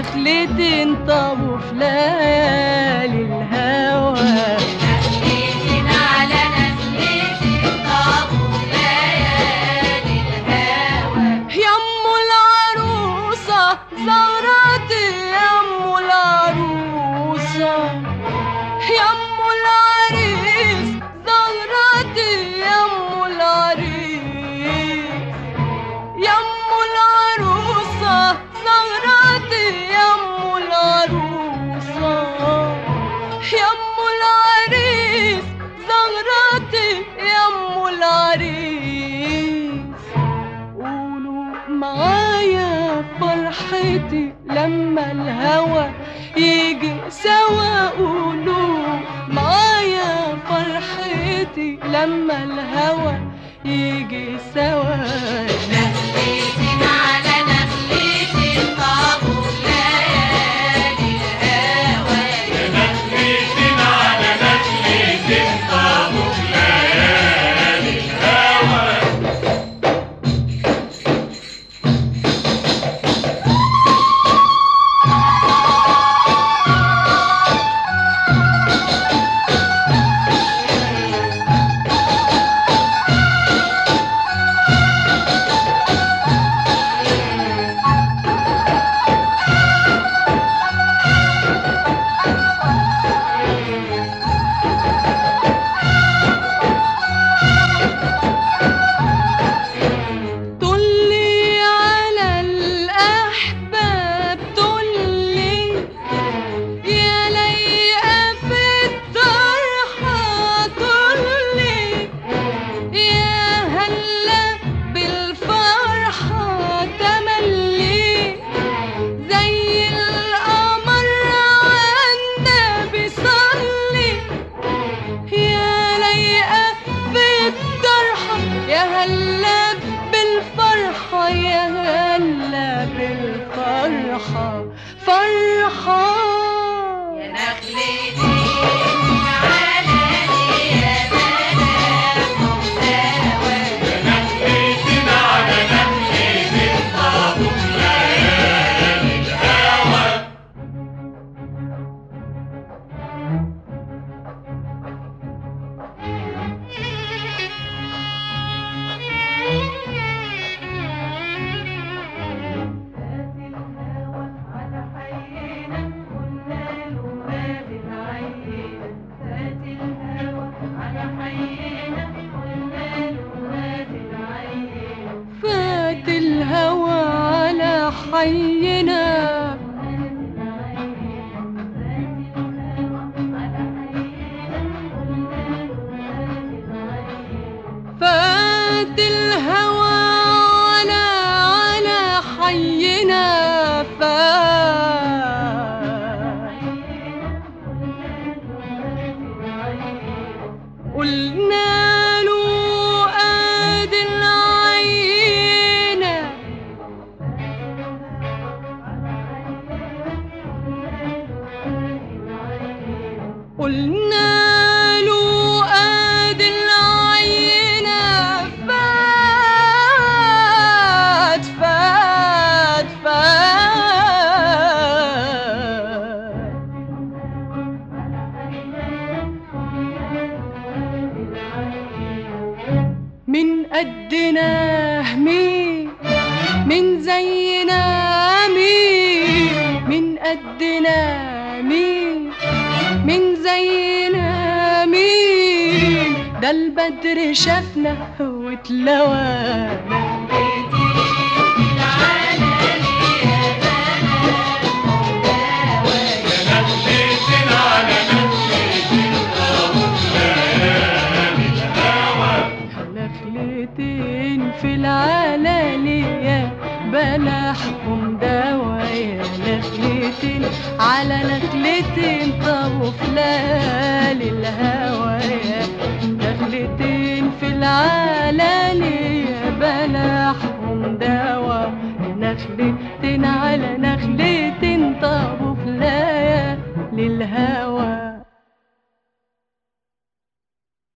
نخلتين طابوا في ليالي الهوى. نخلتين على نخلتين طابوا في ليالي الهوى. يمو العروسة زغرتي يمو العروسة، يمو العريس زغرتي يمو العريس، يمو العروسة زغرتي يمو العروسة، يمو العريس زغرتي يمو العريس. قولوا معايا فرحتي لما الهوى يجي سوا، قولوا معايا فرحتي لما الهوى يجي سوا. نخلتين على نخلتين طابوا في ليالي الهوى. نخلتين على نخلتين طابوا في ليالي الهوى. طلي على الأحباب طلي، يا ليئة في الطرحة طلي، يا هلا بالفرحة تملي، زي القمر عالنبي صلي، يا ليئة في الطرحة، يا هلا بالفرحة، يا هلا بالفرحة فرحة. يا نخلتين على يا بنات الهوى. نخلتين على نخلتين طابوا في ليالي الهوى. فات الهوى على حينا فات الهوى على حينا، قلنا له ادي العينة، قلنا له ادي العينة. فات فات فات من قدنا مين، من زينا مين، من قدنا مين، من زينا مين، ده البدر شافنا واتلوانا. نخلتين على نخلتين طابوا في ليالي الهوى. نخلتين في العلالية بلحهم دوا، يا نخلتين على نخلتين طابوا في ليالي الهوى. يا نخلتين في العلالية بلحهم دوا، يا نخلتين